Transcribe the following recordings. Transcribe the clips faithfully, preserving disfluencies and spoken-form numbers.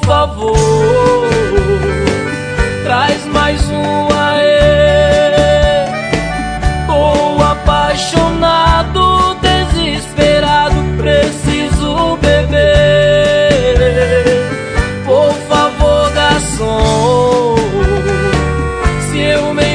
favor, traz mais um aê. Tô apaixonado, desesperado, preciso beber. Por favor, garçom, se eu me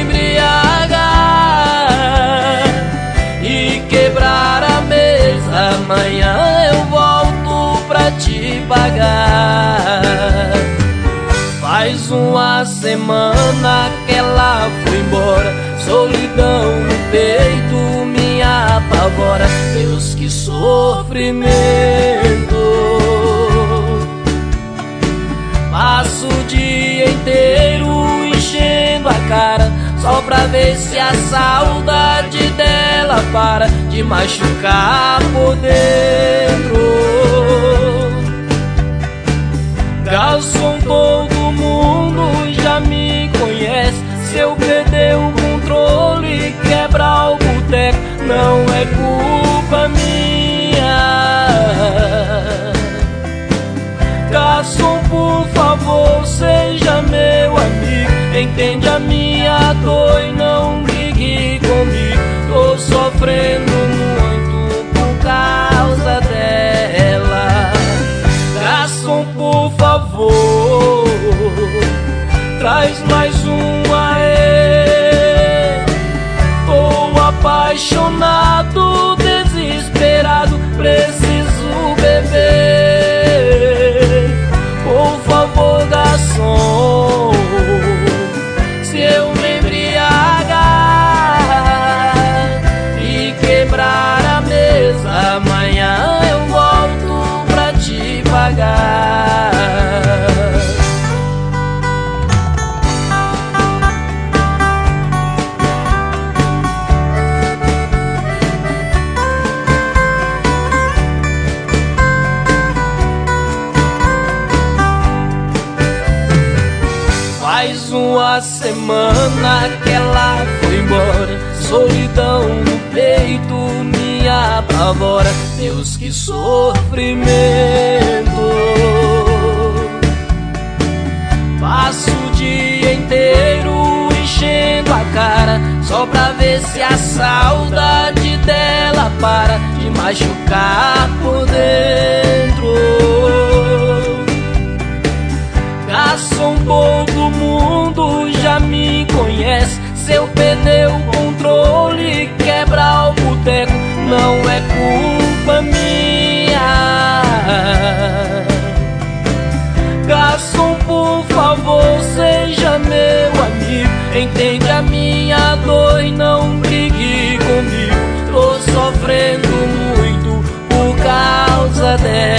embriagar e quebrar a mesa, amanhã eu volto pra te pagar. Faz uma semana que ela foi embora, solidão no peito me apavora. Deus, que sofrimento. Passo o dia inteiro enchendo a cara só pra ver se a saudade dela para de machucar por dentro. Garçom, todo mundo já me conhece. Se eu perder o controle e quebrar o boteco, não é culpa minha. Garçom, por favor, seja meu amigo, entende a minha dor e não brigue comigo. Tô sofrendo muito por causa dela. Garçom, por favor, traz mais um aê. Tô apaixonado, desesperado, preciso beber. Por favor, garçom, se eu me embriagar e quebrar a mesa, amanhã eu volto pra te pagar. Faz uma semana que ela foi embora, solidão no peito me apavora. Deus, que sofrimento. Passo o dia inteiro enchendo a cara só pra ver se a saudade dela para de machucar por dentro. Garçom, todo mundo já me conhece. Se eu perder o controle e quebrar o boteco, não é culpa minha. Garçom, por favor, seja meu amigo, entende a minha dor e não brigue comigo. Tô sofrendo muito por causa dela.